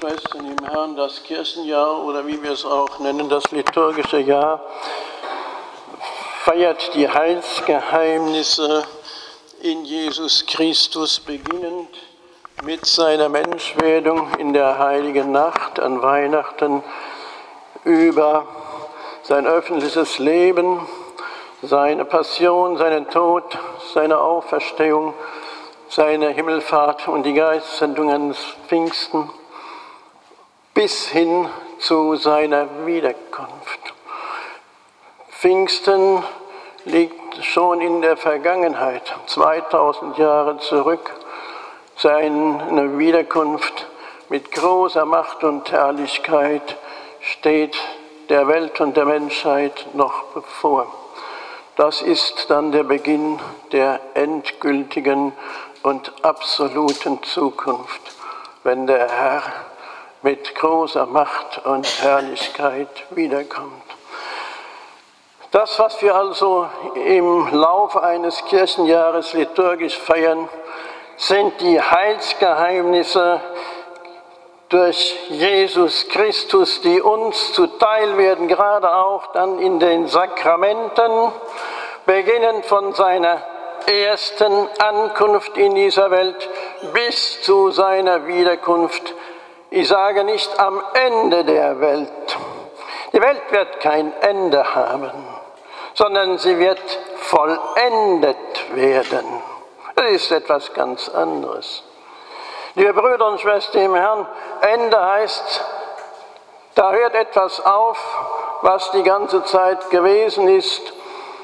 Schwestern im Herrn, das Kirchenjahr oder wie wir es auch nennen, das liturgische Jahr, feiert die Heilsgeheimnisse in Jesus Christus, beginnend mit seiner Menschwerdung in der heiligen Nacht an Weihnachten, über sein öffentliches Leben, seine Passion, seinen Tod, seine Auferstehung, seine Himmelfahrt und die Geistsendung ans Pfingsten bis hin zu seiner Wiederkunft. Pfingsten liegt schon in der Vergangenheit, 2000 Jahre zurück. Seine Wiederkunft mit großer Macht und Herrlichkeit steht der Welt und der Menschheit noch bevor. Das ist dann der Beginn der endgültigen und absoluten Zukunft, wenn der Herr mit großer Macht und Herrlichkeit wiederkommt. Das, was wir also im Laufe eines Kirchenjahres liturgisch feiern, sind die Heilsgeheimnisse durch Jesus Christus, die uns zuteil werden, gerade auch dann in den Sakramenten, beginnend von seiner ersten Ankunft in dieser Welt bis zu seiner Wiederkunft. Ich sage nicht am Ende der Welt. Die Welt wird kein Ende haben, sondern sie wird vollendet werden. Das ist etwas ganz anderes. Liebe Brüder und Schwestern im Herrn, Ende heißt, da hört etwas auf, was die ganze Zeit gewesen ist,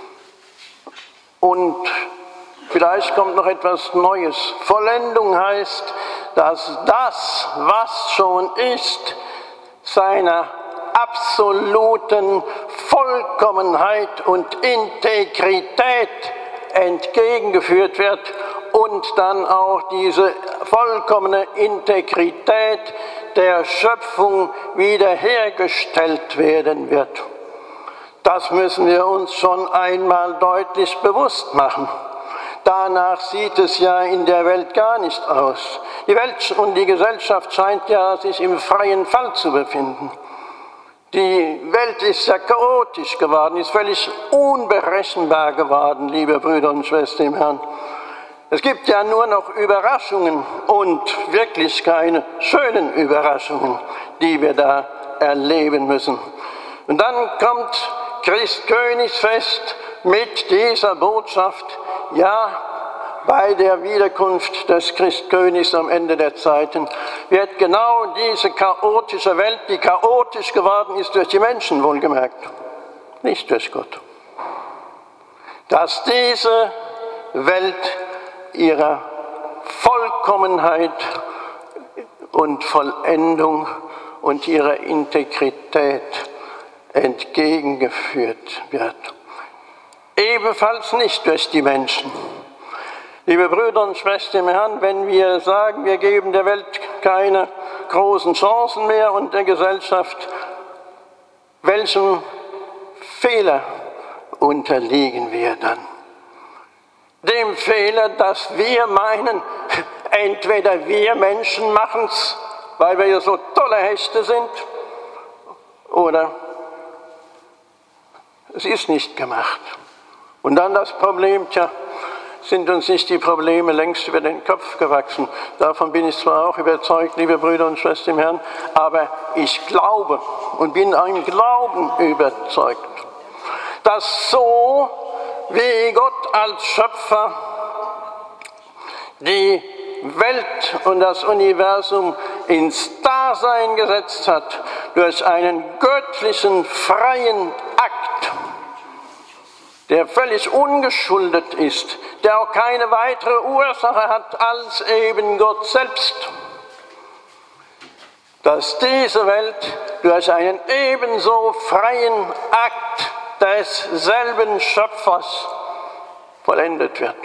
und vielleicht kommt noch etwas Neues. Vollendung heißt, dass das, was schon ist, seiner absoluten Vollkommenheit und Integrität entgegengeführt wird und dann auch diese vollkommene Integrität der Schöpfung wiederhergestellt werden wird. Das müssen wir uns schon einmal deutlich bewusst machen. Danach sieht es ja in der Welt gar nicht aus. Die Welt und die Gesellschaft scheint ja sich im freien Fall zu befinden. Die Welt ist ja chaotisch geworden, ist völlig unberechenbar geworden, liebe Brüder und Schwestern im Herrn. Es gibt ja nur noch Überraschungen und wirklich keine schönen Überraschungen, die wir da erleben müssen. Und dann kommt Christkönigsfest mit dieser Botschaft, ja, bei der Wiederkunft des Christkönigs am Ende der Zeiten wird genau diese chaotische Welt, die chaotisch geworden ist durch die Menschen, wohlgemerkt, nicht durch Gott, dass diese Welt ihrer Vollkommenheit und Vollendung und ihrer Integrität entgegengeführt wird. Ebenfalls nicht durch die Menschen. Liebe Brüder und Schwestern im Herrn, wenn wir sagen, wir geben der Welt keine großen Chancen mehr und der Gesellschaft, welchem Fehler unterliegen wir dann? Dem Fehler, dass wir meinen, entweder wir Menschen machen es, weil wir ja so tolle Hechte sind, oder es ist nicht gemacht. Und dann das Problem, sind uns nicht die Probleme längst über den Kopf gewachsen? Davon bin ich zwar auch überzeugt, liebe Brüder und Schwestern im Herrn, aber ich glaube und bin im Glauben überzeugt, dass so wie Gott als Schöpfer die Welt und das Universum ins Dasein gesetzt hat, durch einen göttlichen, freien Akt, der völlig ungeschuldet ist, der auch keine weitere Ursache hat als eben Gott selbst, dass diese Welt durch einen ebenso freien Akt desselben Schöpfers vollendet wird.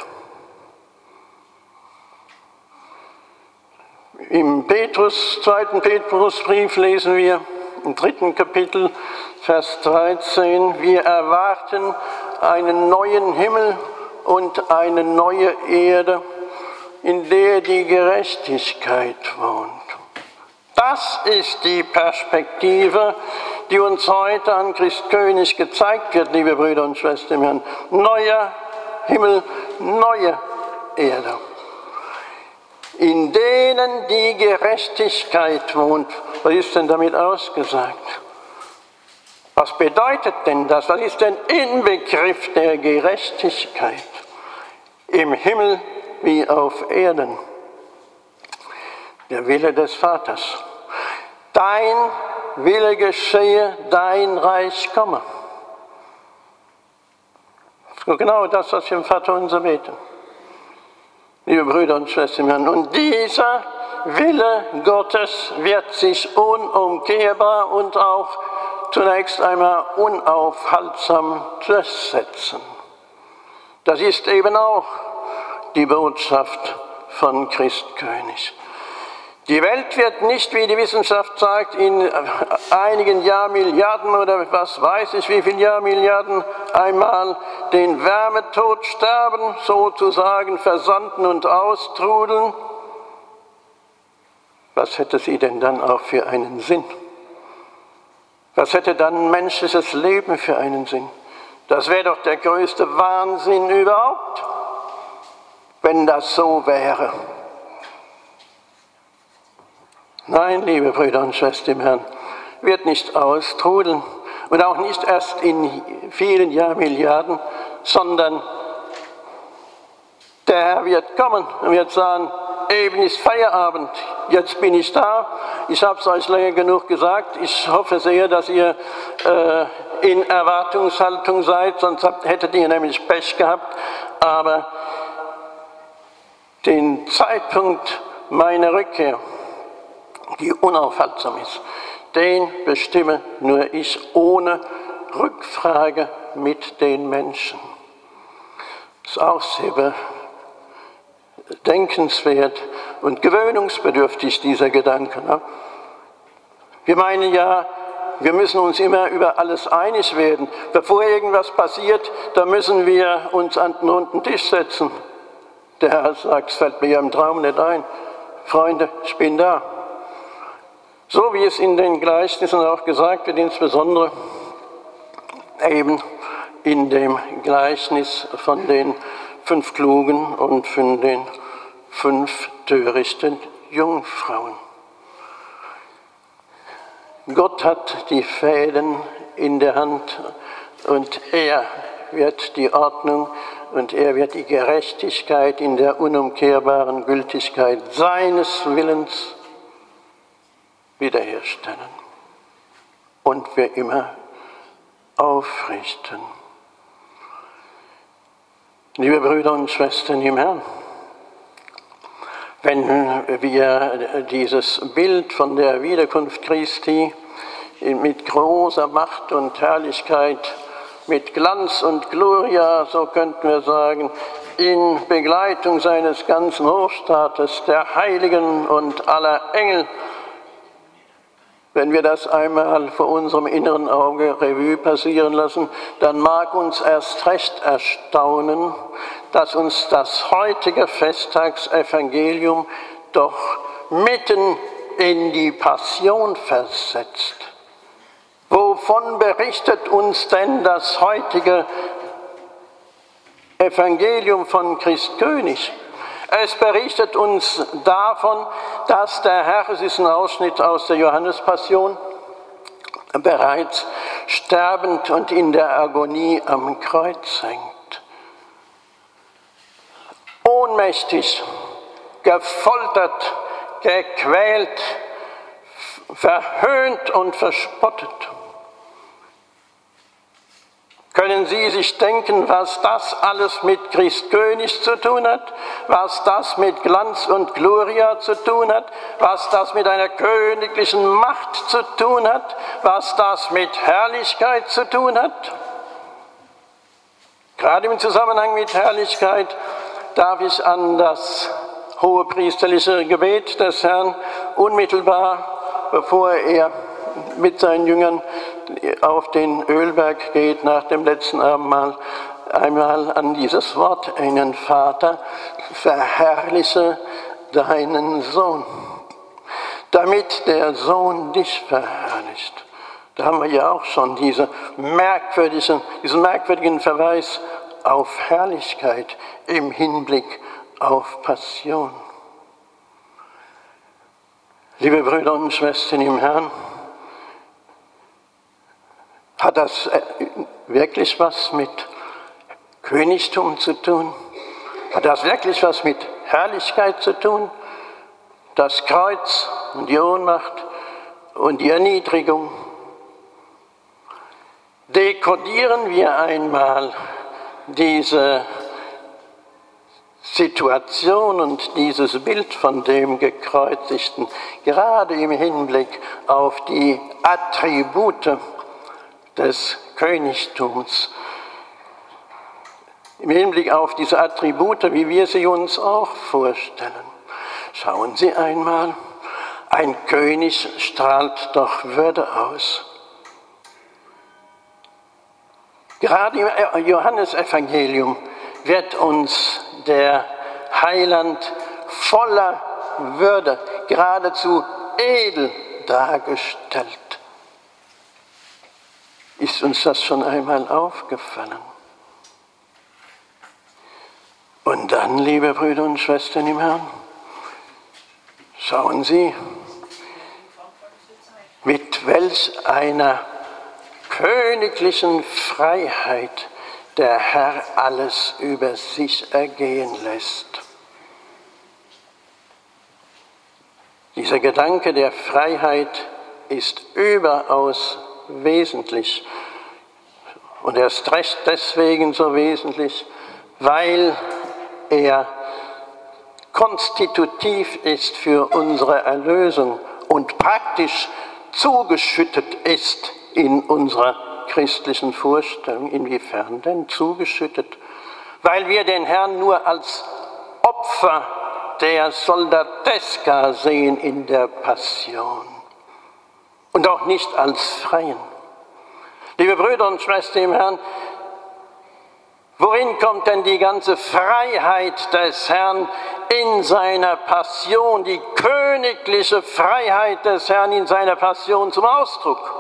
Im 2. Petrusbrief lesen wir im 3. Kapitel, Vers 13, wir erwarten einen neuen Himmel und eine neue Erde, in der die Gerechtigkeit wohnt. Das ist die Perspektive, die uns heute an Christkönig gezeigt wird, liebe Brüder und Schwestern im Herrn. Neuer Himmel, neue Erde, in denen die Gerechtigkeit wohnt. Was ist denn damit ausgesagt? Was bedeutet denn das? Was ist denn Inbegriff der Gerechtigkeit? Im Himmel wie auf Erden. Der Wille des Vaters. Dein Wille geschehe, dein Reich komme. So genau das, was wir im Vaterunser beten. Liebe Brüder und Schwestern, und dieser Wille Gottes wird sich unumkehrbar und auch zunächst einmal unaufhaltsam durchsetzen. Das ist eben auch die Botschaft von Christkönig. Die Welt wird nicht, wie die Wissenschaft sagt, in einigen Jahrmilliarden oder was weiß ich, wie viele Jahrmilliarden einmal den Wärmetod sterben, sozusagen versanden und austrudeln. Was hätte sie denn dann auch für einen Sinn? Was hätte dann menschliches Leben für einen Sinn? Das wäre doch der größte Wahnsinn überhaupt, wenn das so wäre. Nein, liebe Brüder und Schwestern im Herrn, wird nicht austrudeln und auch nicht erst in vielen Jahrmilliarden, sondern der Herr wird kommen und wird sagen, eben ist Feierabend, jetzt bin ich da. Ich habe es euch lange genug gesagt, ich hoffe sehr, dass ihr in Erwartungshaltung seid, sonst hättet ihr nämlich Pech gehabt. Aber den Zeitpunkt meiner Rückkehr, die unaufhaltsam ist, den bestimme nur ich ohne Rückfrage mit den Menschen. Das ist auch sehr bedenkenswert und gewöhnungsbedürftig, dieser Gedanke. Ne? Wir meinen ja, wir müssen uns immer über alles einig werden. Bevor irgendwas passiert, da müssen wir uns an den runden Tisch setzen. Der Herr sagt, es fällt mir ja im Traum nicht ein. Freunde, ich bin da. So wie es in den Gleichnissen auch gesagt wird, insbesondere eben in dem Gleichnis von den 5 Klugen und von den 5 törichten Jungfrauen. Gott hat die Fäden in der Hand und er wird die Ordnung und er wird die Gerechtigkeit in der unumkehrbaren Gültigkeit seines Willens wiederherstellen und für immer aufrichten. Liebe Brüder und Schwestern im Herrn, wenn wir dieses Bild von der Wiederkunft Christi mit großer Macht und Herrlichkeit, mit Glanz und Gloria, so könnten wir sagen, in Begleitung seines ganzen Hofstaates, der Heiligen und aller Engel, wenn wir das einmal vor unserem inneren Auge Revue passieren lassen, dann mag uns erst recht erstaunen, dass uns das heutige Festtagsevangelium doch mitten in die Passion versetzt. Wovon berichtet uns denn das heutige Evangelium von Christkönig? Es berichtet uns davon, dass der Herr, es ist ein Ausschnitt aus der Johannespassion, bereits sterbend und in der Agonie am Kreuz hängt. Ohnmächtig, gefoltert, gequält, verhöhnt und verspottet. Können Sie sich denken, was das alles mit Christkönig zu tun hat, was das mit Glanz und Gloria zu tun hat, was das mit einer königlichen Macht zu tun hat, was das mit Herrlichkeit zu tun hat? Gerade im Zusammenhang mit Herrlichkeit darf ich an das hohepriesterliche Gebet des Herrn unmittelbar, bevor er mit seinen Jüngern auf den Ölberg geht nach dem letzten Abendmahl, einmal an dieses Wort erinnern: Vater, verherrliche deinen Sohn. damit der Sohn dich verherrlicht. Da haben wir ja auch schon diesen merkwürdigen Verweis auf Herrlichkeit im Hinblick auf Passion. Liebe Brüder und Schwestern im Herrn, hat das wirklich was mit Königtum zu tun? Hat das wirklich was mit Herrlichkeit zu tun? Das Kreuz und die Ohnmacht und die Erniedrigung. Dekodieren wir einmal diese Situation und dieses Bild von dem Gekreuzigten, gerade im Hinblick auf die Attribute des Königtums, im Hinblick auf diese Attribute, wie wir sie uns auch vorstellen. Schauen Sie einmal, ein König strahlt doch Würde aus. Gerade im Johannesevangelium wird uns der Heiland voller Würde, geradezu edel dargestellt. Ist uns das schon einmal aufgefallen? Und dann, liebe Brüder und Schwestern im Herrn, schauen Sie, mit welch einer königlichen Freiheit der Herr alles über sich ergehen lässt. Dieser Gedanke der Freiheit ist überaus wesentlich und erst recht deswegen so wesentlich, weil er konstitutiv ist für unsere Erlösung und praktisch zugeschüttet ist in unserer christlichen Vorstellung. Inwiefern denn zugeschüttet? Weil wir den Herrn nur als Opfer der Soldateska sehen in der Passion und auch nicht als Freien. Liebe Brüder und Schwestern im Herrn, worin kommt denn die ganze Freiheit des Herrn in seiner Passion, die königliche Freiheit des Herrn in seiner Passion zum Ausdruck?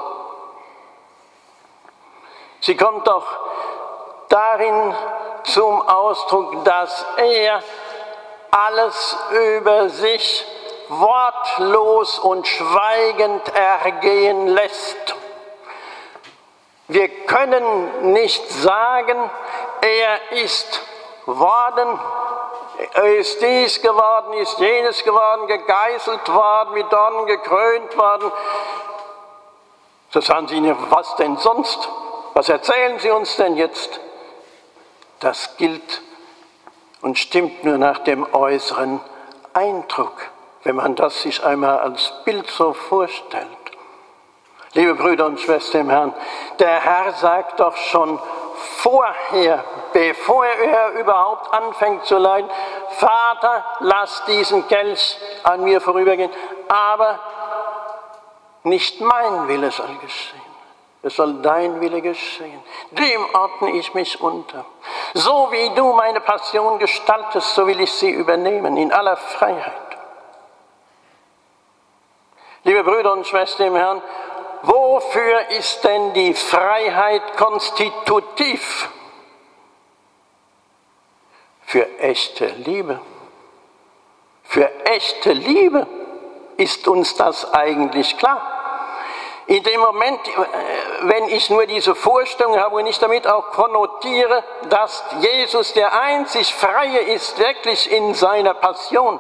Sie kommt doch darin zum Ausdruck, dass er alles über sich wortlos und schweigend ergehen lässt. Wir können nicht sagen, er ist worden, er ist dies geworden, ist jenes geworden, gegeißelt worden, mit Dornen gekrönt worden. So sagen Sie, was denn sonst? Was erzählen Sie uns denn jetzt? Das gilt und stimmt nur nach dem äußeren Eindruck, wenn man das sich einmal als Bild so vorstellt. Liebe Brüder und Schwestern im Herrn, der Herr sagt doch schon vorher, bevor er überhaupt anfängt zu leiden, Vater, lass diesen Kelch an mir vorübergehen, aber nicht mein Wille soll geschehen. Es soll dein Wille geschehen. Dem ordne ich mich unter. So wie du meine Passion gestaltest, so will ich sie übernehmen, in aller Freiheit. Liebe Brüder und Schwestern im Herrn, wofür ist denn die Freiheit konstitutiv? Für echte Liebe. Für echte Liebe ist uns das eigentlich klar. In dem Moment, wenn ich nur diese Vorstellung habe und ich damit auch konnotiere, dass Jesus der einzig Freie ist, wirklich in seiner Passion,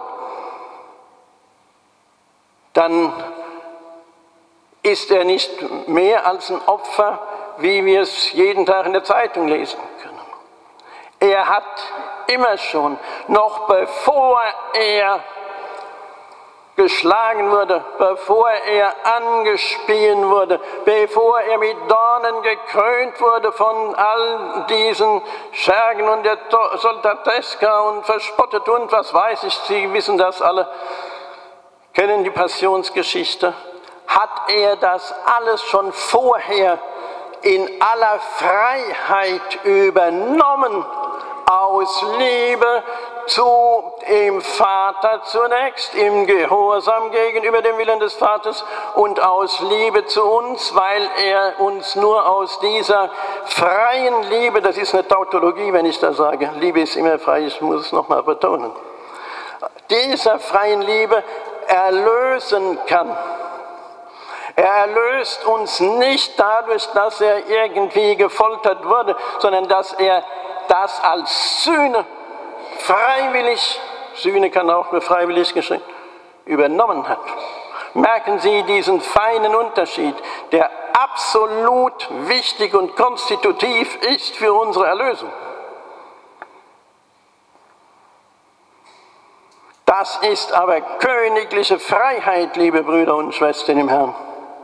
dann ist er nicht mehr als ein Opfer, wie wir es jeden Tag in der Zeitung lesen können. Er hat immer schon, noch bevor er geschlagen wurde, bevor er angespien wurde, bevor er mit Dornen gekrönt wurde von all diesen Schergen und der Soldateska und verspottet und was weiß ich, Sie wissen das alle, kennen die Passionsgeschichte, hat er das alles schon vorher in aller Freiheit übernommen, aus Liebe zu dem Vater zunächst, im Gehorsam gegenüber dem Willen des Vaters und aus Liebe zu uns, weil er uns nur aus dieser freien Liebe, das ist eine Tautologie, wenn ich da sage, Liebe ist immer frei, ich muss es nochmal betonen, dieser freien Liebe erlösen kann. Er erlöst uns nicht dadurch, dass er irgendwie gefoltert wurde, sondern dass er das als Sühne freiwillig, Sühne kann auch nur freiwillig geschehen, übernommen hat. Merken Sie diesen feinen Unterschied, der absolut wichtig und konstitutiv ist für unsere Erlösung. Das ist aber königliche Freiheit, liebe Brüder und Schwestern im Herrn.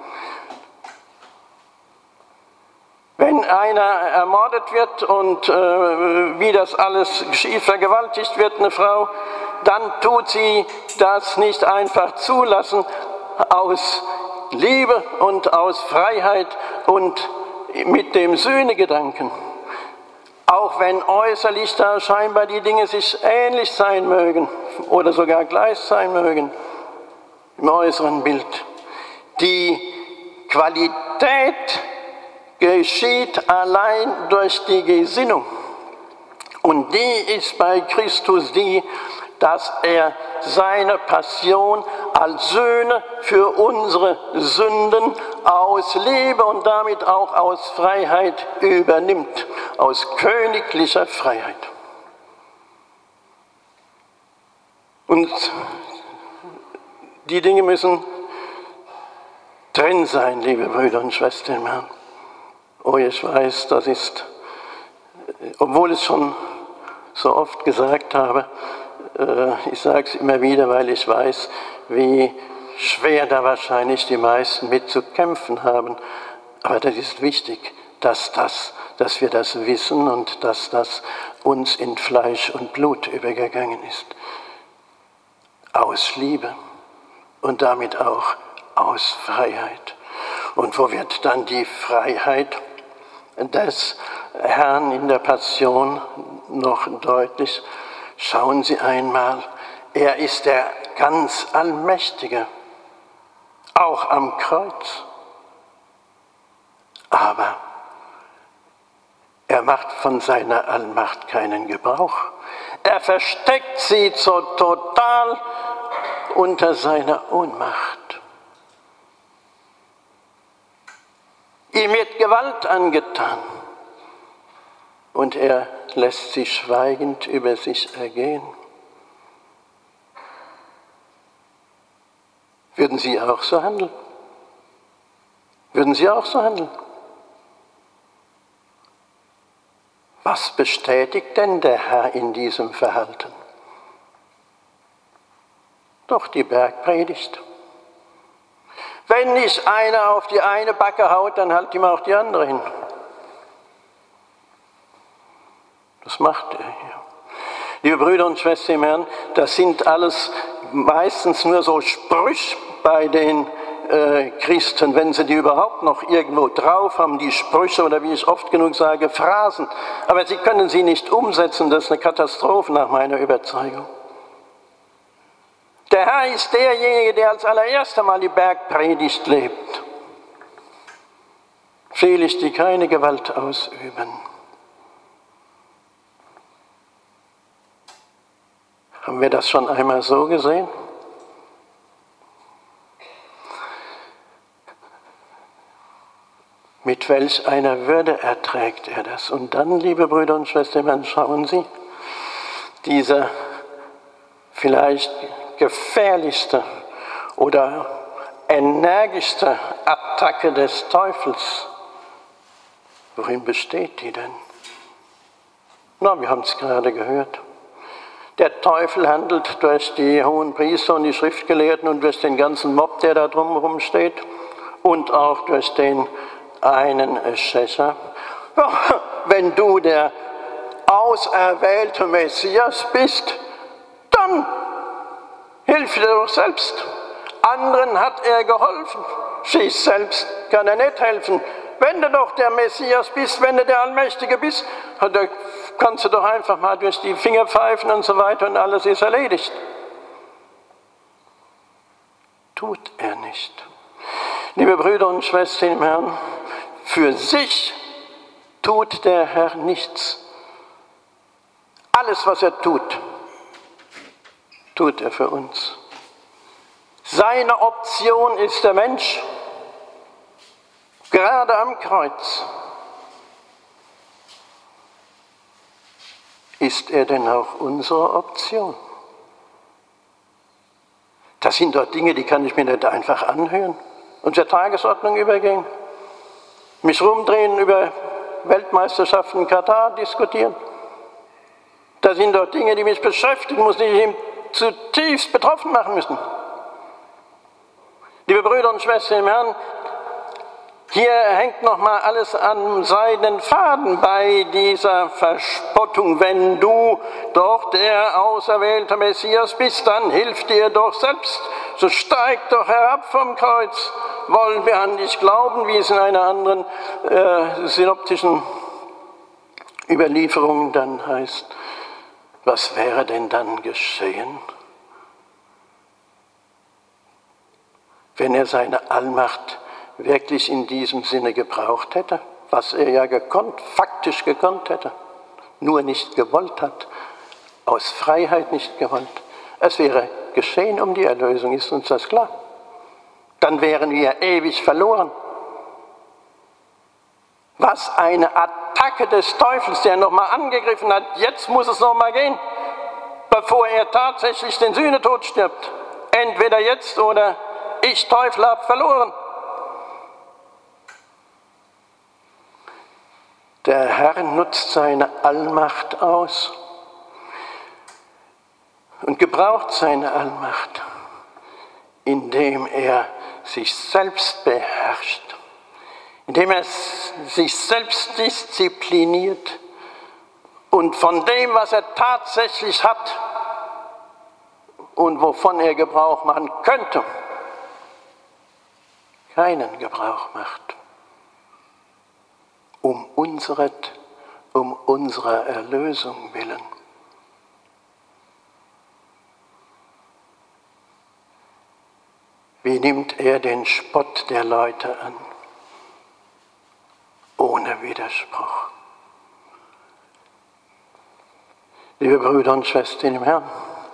Wenn einer ermordet wird und wie das alles geschieht, vergewaltigt wird eine Frau, dann tut sie das nicht einfach zulassen aus Liebe und aus Freiheit und mit dem Sühnegedanken. Auch wenn äußerlich da scheinbar die Dinge sich ähnlich sein mögen oder sogar gleich sein mögen im äußeren Bild. Die Qualität geschieht allein durch die Gesinnung. Und die ist bei Christus die, dass er seine Passion als Sühne für unsere Sünden aus Liebe und damit auch aus Freiheit übernimmt, aus königlicher Freiheit. Und die Dinge müssen drin sein, liebe Brüder und Schwestern im Herrn. Oh, ich weiß, das ist, obwohl ich es schon so oft gesagt habe, ich sage es immer wieder, weil ich weiß, wie schwer da wahrscheinlich die meisten mit zu kämpfen haben. Aber das ist wichtig, dass wir das wissen und dass das uns in Fleisch und Blut übergegangen ist. Aus Liebe und damit auch aus Freiheit. Und wo wird dann die Freiheit des Herrn in der Passion noch deutlich? Schauen Sie einmal, er ist der ganz Allmächtige, auch am Kreuz. Aber er macht von seiner Allmacht keinen Gebrauch. Er versteckt sie so total unter seiner Ohnmacht. Ihm wird Gewalt angetan und er lässt sie schweigend über sich ergehen. Würden Sie auch so handeln? Würden Sie auch so handeln? Was bestätigt denn der Herr in diesem Verhalten? Doch die Bergpredigt. Wenn nicht einer auf die eine Backe haut, dann halt ihm auch die andere hin. Das macht er hier. Liebe Brüder und Schwestern im Herrn, das sind alles meistens nur so Sprüche bei den Christen, wenn sie die überhaupt noch irgendwo drauf haben, die Sprüche oder wie ich oft genug sage, Phrasen. Aber sie können sie nicht umsetzen, das ist eine Katastrophe nach meiner Überzeugung. Der Herr ist derjenige, der als allererster Mal die Bergpredigt lebt. Selig, die keine Gewalt ausüben. Haben wir das schon einmal so gesehen? Mit welch einer Würde erträgt er das? Und dann, liebe Brüder und Schwestern, schauen Sie, diese vielleicht gefährlichste oder energischste Attacke des Teufels. Worin besteht die denn? Na, wir haben es gerade gehört. Der Teufel handelt durch die hohen Priester und die Schriftgelehrten und durch den ganzen Mob, der da drumherum steht, und auch durch den einen Schächer. Wenn du der auserwählte Messias bist, dann hilf dir doch selbst. Anderen hat er geholfen. Sich selbst kann er nicht helfen. Wenn du doch der Messias bist, wenn du der Allmächtige bist, kannst du doch einfach mal durch die Finger pfeifen und so weiter und alles ist erledigt. Tut er nicht. Liebe Brüder und Schwestern im Herrn, für sich tut der Herr nichts. Alles, was er tut, tut er für uns. Seine Option ist der Mensch, gerade am Kreuz. Ist er denn auch unsere Option? Das sind doch Dinge, die kann ich mir nicht einfach anhören und zur Tagesordnung übergehen. Mich rumdrehen, über Weltmeisterschaften in Katar diskutieren. Das sind doch Dinge, die mich beschäftigen, muss ich ihm zutiefst betroffen machen müssen. Liebe Brüder und Schwestern im Herrn, hier hängt nochmal alles an seidenen Faden bei dieser Verspottung. Wenn du doch der auserwählte Messias bist, dann hilf dir doch selbst. So steig doch herab vom Kreuz. Wollen wir an dich glauben, wie es in einer anderen synoptischen Überlieferung dann heißt. Was wäre denn dann geschehen, wenn er seine Allmacht wirklich in diesem Sinne gebraucht hätte, was er ja faktisch gekonnt hätte, nur nicht gewollt hat, aus Freiheit nicht gewollt. Es wäre geschehen um die Erlösung, ist uns das klar? Dann wären wir ewig verloren. Was eine Attacke des Teufels, der nochmal angegriffen hat, jetzt muss es nochmal gehen, bevor er tatsächlich den Sühnetod stirbt. Entweder jetzt oder ich, Teufel, habe verloren. Der Herr nutzt seine Allmacht aus und gebraucht seine Allmacht, indem er sich selbst beherrscht, indem er sich selbst diszipliniert und von dem, was er tatsächlich hat und wovon er Gebrauch machen könnte, keinen Gebrauch macht. Um unserer Erlösung willen. Wie nimmt er den Spott der Leute an? Ohne Widerspruch. Liebe Brüder und Schwestern im Herrn,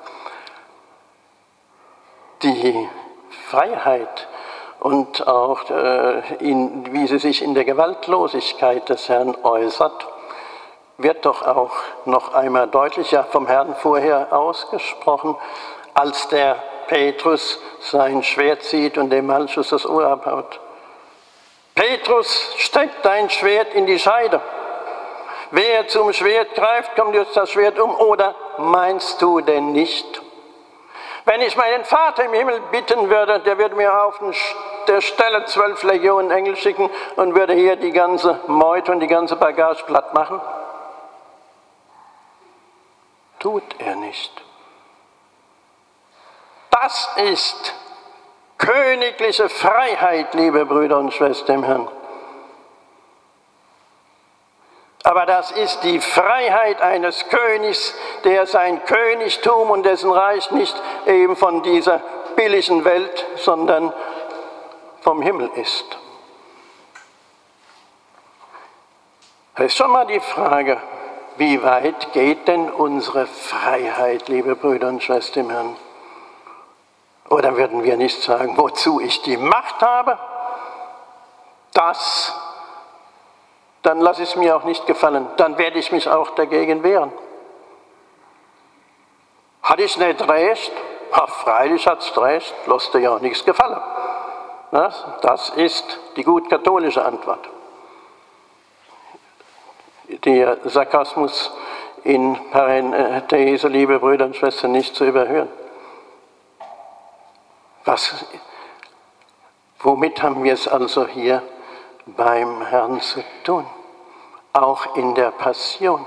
die Freiheit und auch wie sie sich in der Gewaltlosigkeit des Herrn äußert, wird doch auch noch einmal deutlicher vom Herrn vorher ausgesprochen, als der Petrus sein Schwert zieht und dem Malchus das Ohr abhaut. Petrus, steck dein Schwert in die Scheide. Wer zum Schwert greift, kommt jetzt das Schwert um. Oder meinst du denn nicht? Wenn ich meinen Vater im Himmel bitten würde, der würde mir auf der Stelle 12 Legionen Engel schicken und würde hier die ganze Meute und die ganze Bagage platt machen. Tut er nicht. Das ist königliche Freiheit, liebe Brüder und Schwestern im Herrn. Aber das ist die Freiheit eines Königs, der sein Königtum und dessen Reich nicht eben von dieser billigen Welt, sondern vom Himmel ist. Das ist schon mal die Frage, wie weit geht denn unsere Freiheit, liebe Brüder und Schwestern im Herrn? Oder würden wir nicht sagen, wozu ich die Macht habe, dann lasse ich es mir auch nicht gefallen, dann werde ich mich auch dagegen wehren. Hat ich nicht recht? Ach, freilich hat es recht, lässt dir ja auch nichts gefallen. Das ist die gut katholische Antwort. Der Sarkasmus in Parenthese, liebe Brüder und Schwestern, nicht zu überhören. Womit haben wir es also hier beim Herrn zu tun? Auch in der Passion.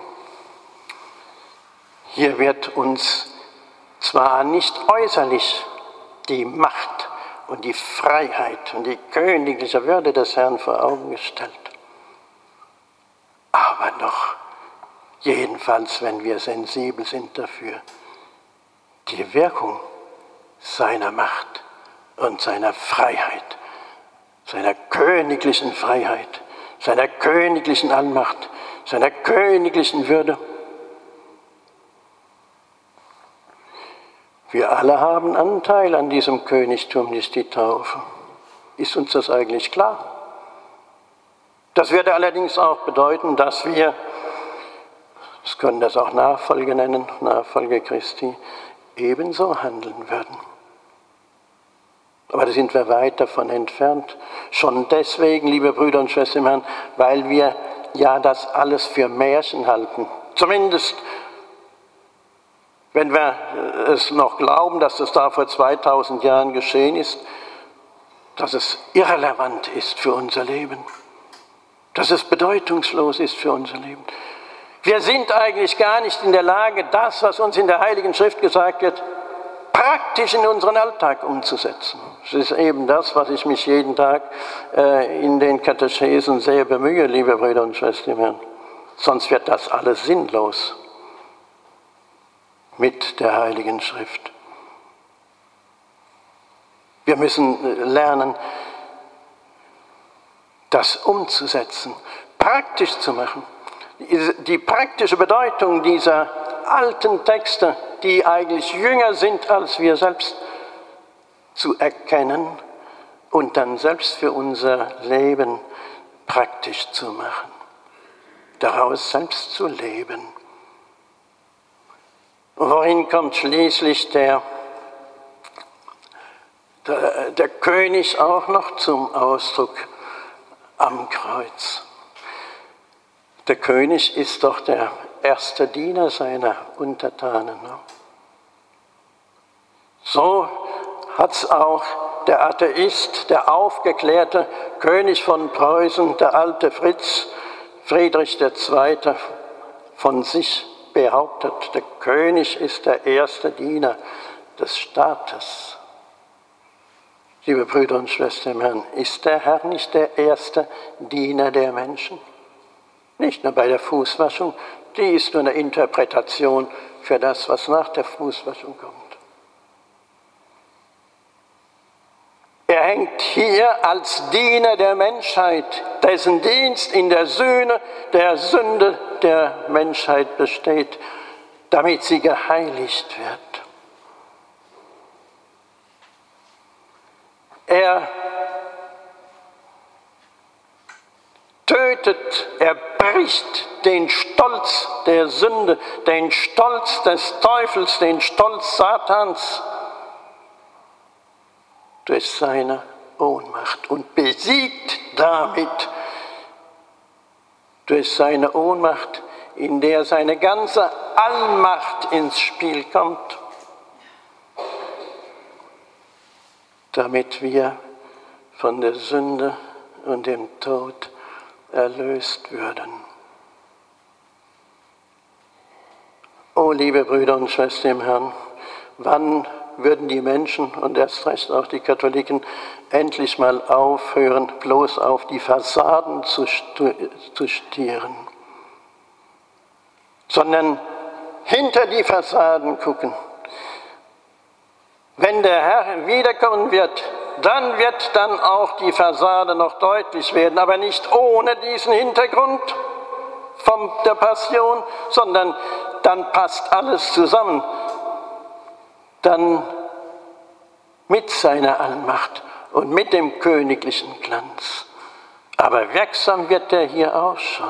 Hier wird uns zwar nicht äußerlich die Macht und die Freiheit und die königliche Würde des Herrn vor Augen gestellt, aber doch jedenfalls wenn wir sensibel sind dafür, die Wirkung seiner Macht und seiner Freiheit, seiner königlichen Freiheit, seiner königlichen Allmacht, seiner königlichen Würde. Wir alle haben Anteil an diesem Königtum, ist die Taufe. Ist uns das eigentlich klar? Das würde allerdings auch bedeuten, dass wir, das können das auch Nachfolge nennen, Nachfolge Christi, ebenso handeln würden. Aber da sind wir weit davon entfernt. Schon deswegen, liebe Brüder und Schwestern im Herrn, weil wir ja das alles für Märchen halten. Zumindest, wenn wir es noch glauben, dass das da vor 2000 Jahren geschehen ist, dass es irrelevant ist für unser Leben, dass es bedeutungslos ist für unser Leben. Wir sind eigentlich gar nicht in der Lage, das, was uns in der Heiligen Schrift gesagt wird, praktisch in unseren Alltag umzusetzen. Das ist eben das, was ich mich jeden Tag in den Katechesen sehr bemühe, liebe Brüder und Schwestern im Herrn. Sonst wird das alles sinnlos mit der Heiligen Schrift. Wir müssen lernen, das umzusetzen, praktisch zu machen. Die praktische Bedeutung dieser alten Texte, die eigentlich jünger sind als wir selbst, zu erkennen und dann selbst für unser Leben praktisch zu machen, daraus selbst zu leben. Worin kommt schließlich der König auch noch zum Ausdruck am Kreuz? Der König ist doch der erste Diener seiner Untertanen. So hat es auch der Atheist, der aufgeklärte König von Preußen, der alte Friedrich II. Von sich behauptet. Der König ist der erste Diener des Staates. Liebe Brüder und Schwestern im Herrn, ist der Herr nicht der erste Diener der Menschen? Nicht nur bei der Fußwaschung, die ist nur eine Interpretation für das, was nach der Fußwaschung kommt. Er hängt hier als Diener der Menschheit, dessen Dienst in der Sühne der Sünde der Menschheit besteht, damit sie geheiligt wird. Er tötet, er bricht den Stolz der Sünde, den Stolz des Teufels, den Stolz Satans durch seine Ohnmacht und besiegt damit durch seine Ohnmacht, in der seine ganze Allmacht ins Spiel kommt, damit wir von der Sünde und dem Tod erlöst würden. Oh, liebe Brüder und Schwestern im Herrn, wann würden die Menschen und erst recht auch die Katholiken endlich mal aufhören, bloß auf die Fassaden zu stieren, sondern hinter die Fassaden gucken. Wenn der Herr wiederkommen wird, dann wird dann auch die Fassade noch deutlich werden, aber nicht ohne diesen Hintergrund von der Passion, sondern dann passt alles zusammen. Dann mit seiner Allmacht und mit dem königlichen Glanz. Aber wirksam wird er hier auch schon.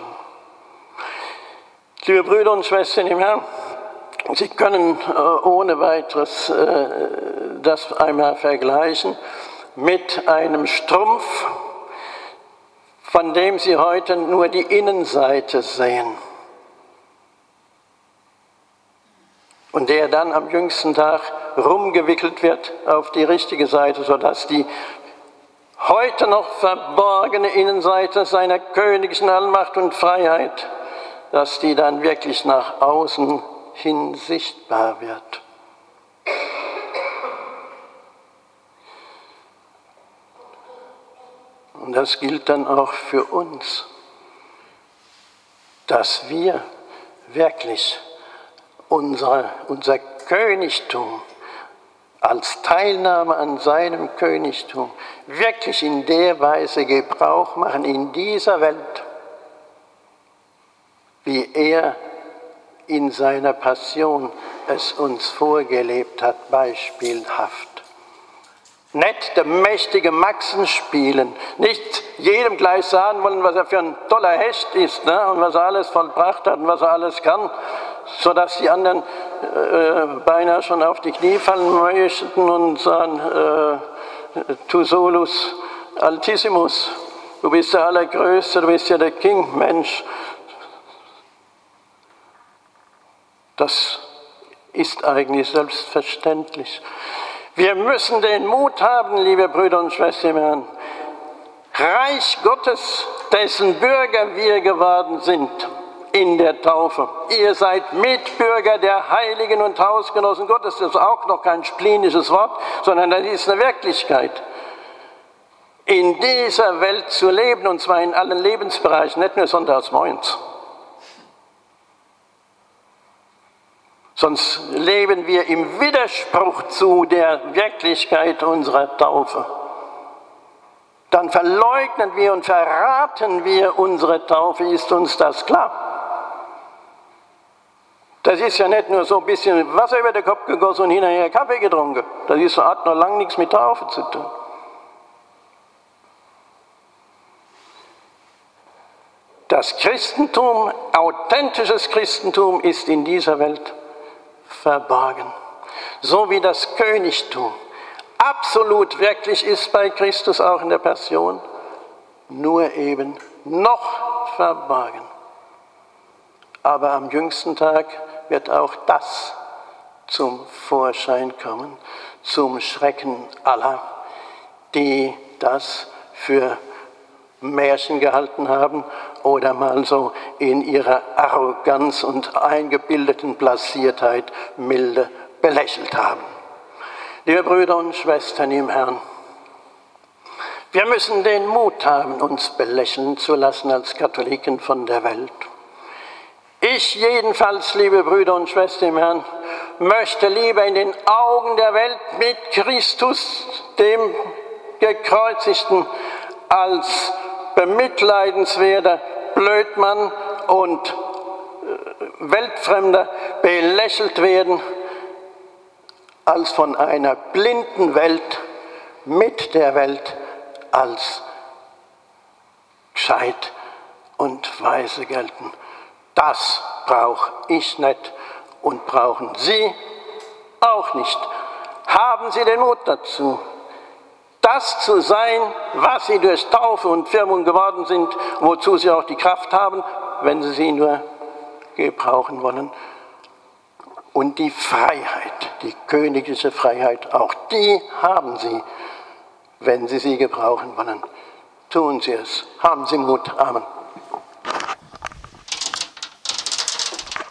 Liebe Brüder und Schwestern im Herrn, Sie können ohne weiteres das einmal vergleichen mit einem Strumpf, von dem Sie heute nur die Innenseite sehen. Und der dann am jüngsten Tag rumgewickelt wird auf die richtige Seite, sodass die heute noch verborgene Innenseite seiner königlichen Allmacht und Freiheit, dass die dann wirklich nach außen hin sichtbar wird. Und das gilt dann auch für uns, dass wir, wirklich unser Königtum, als Teilnahme an seinem Königtum, wirklich in der Weise Gebrauch machen in dieser Welt, wie er in seiner Passion es uns vorgelebt hat, beispielhaft. Nicht der mächtige Maxen spielen, nicht jedem gleich sagen wollen, was er für ein toller Hecht ist, ne? Und was er alles vollbracht hat und was er alles kann, sodass die anderen beinahe schon auf die Knie fallen möchten und sagen, tu solus altissimus, du bist der Allergrößte, du bist ja der King, Mensch. Das ist eigentlich selbstverständlich. Wir müssen den Mut haben, liebe Brüder und Schwestern im Herrn, Reich Gottes, dessen Bürger wir geworden sind in der Taufe. Ihr seid Mitbürger der Heiligen und Hausgenossen Gottes. Das ist auch noch kein splinisches Wort, sondern das ist eine Wirklichkeit. In dieser Welt zu leben, und zwar in allen Lebensbereichen, nicht nur sonntags morgens. Sonst leben wir im Widerspruch zu der Wirklichkeit unserer Taufe. Dann verleugnen wir und verraten wir unsere Taufe, ist uns das klar? Das ist ja nicht nur so ein bisschen Wasser über den Kopf gegossen und hinterher Kaffee getrunken. Das hat noch lange nichts mit Taufe zu tun. Das Christentum, authentisches Christentum, ist in dieser Welt verborgen. So wie das Königtum absolut wirklich ist bei Christus, auch in der Passion, nur eben noch verborgen. Aber am jüngsten Tag wird auch das zum Vorschein kommen, zum Schrecken aller, die das für Märchen gehalten haben oder mal so in ihrer Arroganz und eingebildeten Blasiertheit milde belächelt haben. Liebe Brüder und Schwestern im Herrn, wir müssen den Mut haben, uns belächeln zu lassen als Katholiken von der Welt. Ich jedenfalls, liebe Brüder und Schwestern im Herrn, möchte lieber in den Augen der Welt mit Christus, dem Gekreuzigten, als bemitleidenswerter Blödmann und Weltfremder belächelt werden, als von einer blinden Welt mit der Welt als gescheit und weise gelten. Das brauche ich nicht und brauchen Sie auch nicht. Haben Sie den Mut dazu, das zu sein, was Sie durch Taufe und Firmung geworden sind, wozu Sie auch die Kraft haben, wenn Sie sie nur gebrauchen wollen. Und die Freiheit, die königliche Freiheit, auch die haben Sie, wenn Sie sie gebrauchen wollen. Tun Sie es. Haben Sie Mut. Amen.